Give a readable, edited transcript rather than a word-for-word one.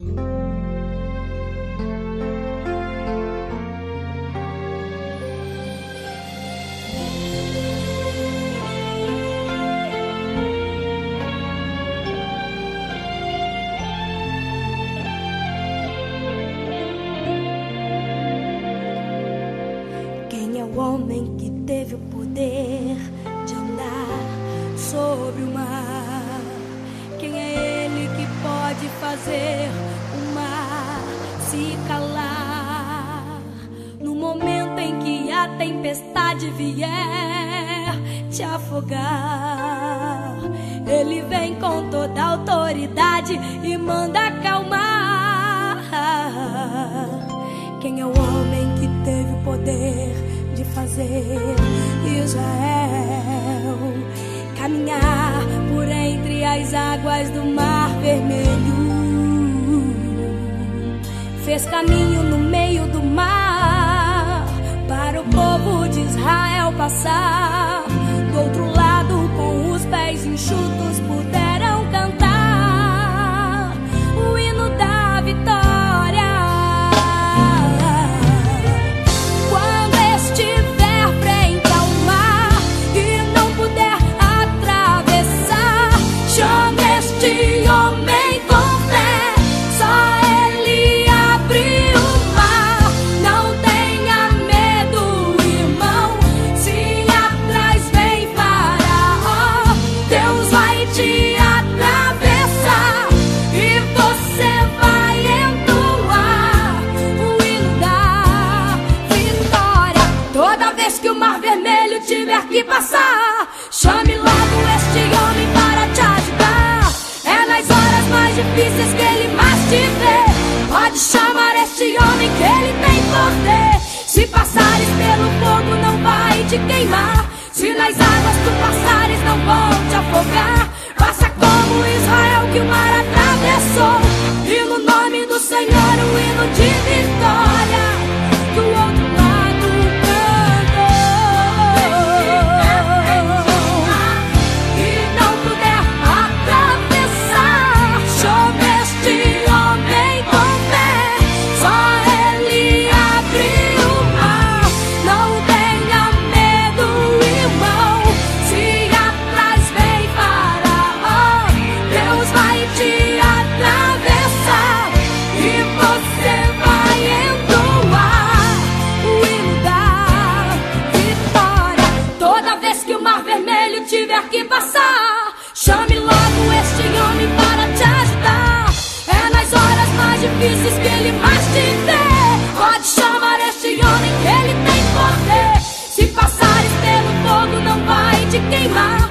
Quem é o homem que teve o poder de andar sobre o mar? Quem é ele que pode fazer o mar se calar? No momento em que a tempestade vier te afogar, ele vem com toda a autoridade e manda acalmar. Quem é o homem que teve o poder de fazer Israel caminhar por entre as águas do Mar Vermelho? Fez caminho no meio do mar para o povo de Israel passar. Do outro lado, com os pés enxutos, puderam cantar o hino da vitória. Tiver que passar, chame logo este homem para te ajudar. É nas horas mais difíceis que ele mais te vê. Pode chamar este homem que ele tem poder. Se passares pelo fogo não vai te queimar. Se nas águas tu passares não vão te afogar. Faça como Israel que o mar atravessou, e no nome do Senhor um hino de vitória. Do outro lado tiver que passar, chame logo este homem para te ajudar. É nas horas mais difíceis que ele mais te vê. Pode chamar este homem que ele tem poder. Se passares pelo fogo não vai te queimar.